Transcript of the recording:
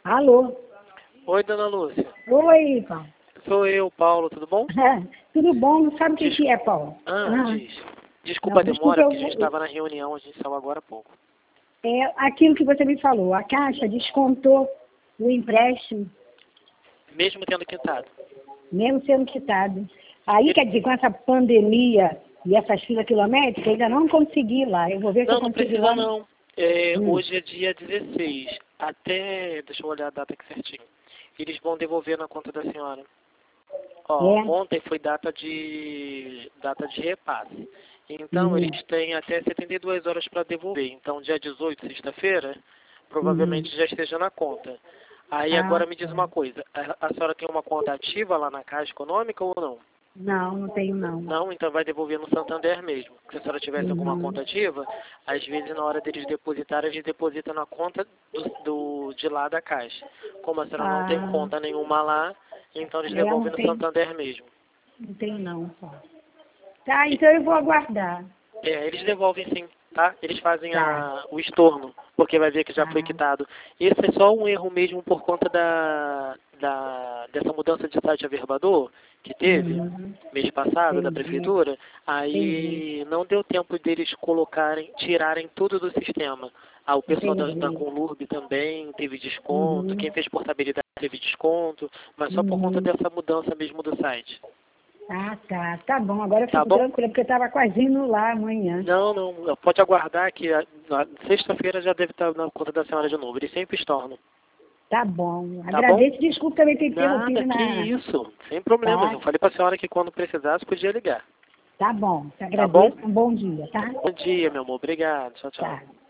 Alô? Oi, dona Lúcia. Oi, Paulo. Sou eu, Paulo, tudo bom? Tudo bom? Não sabe o que é, Paulo? Diz. Desculpa a demora, desculpa, porque a gente estava na reunião, a gente saiu agora há pouco. É aquilo que você me falou. A Caixa descontou o empréstimo, Mesmo tendo quitado. mesmo sendo quitado. Aí, quer dizer, com essa pandemia e essas filas quilométricas, ainda não consegui ir lá. Eu vou ver se eu Não, não consigo ir precisa lá. não. Hoje é dia 16. Até, deixa eu olhar a data aqui certinho. Eles vão devolver na conta da senhora. Ó, ontem foi data de repasse. Então, eles têm até 72 horas para devolver. Então, dia 18, sexta-feira, provavelmente já esteja na conta. Aí, agora me diz uma coisa. A senhora tem uma conta ativa lá na Caixa Econômica ou não? Não, não tenho não. Não, então vai devolver no Santander mesmo. Se a senhora tivesse alguma conta ativa, às vezes na hora deles depositarem, eles depositam na conta de lá da Caixa. Como a senhora não tem conta nenhuma lá, então eles devolvem no Santander mesmo. Não tenho não, Paulo. Tá, então eu vou aguardar. Eles devolvem sim, tá? Eles fazem o estorno, porque vai ver que já foi quitado. Esse é só um erro mesmo por conta dessa mudança de site averbador que teve mês passado da prefeitura. Aí não deu tempo deles tirarem tudo do sistema. O pessoal da Conlurb também teve desconto, quem fez portabilidade teve desconto, mas só por conta dessa mudança mesmo do site. Tá bom. Agora eu fico tranquila, porque eu estava quase indo lá amanhã. Não, pode aguardar que na sexta-feira já deve estar na conta da senhora de novo. Eles sempre estornam. Tá bom. Agradeço, desculpa também ter interrompido. Nada, que isso, sem problemas. Eu falei para a senhora que quando precisasse podia ligar. Tá bom, te agradeço. Um bom dia, tá? Bom dia, meu amor. Obrigado. Tchau, tchau.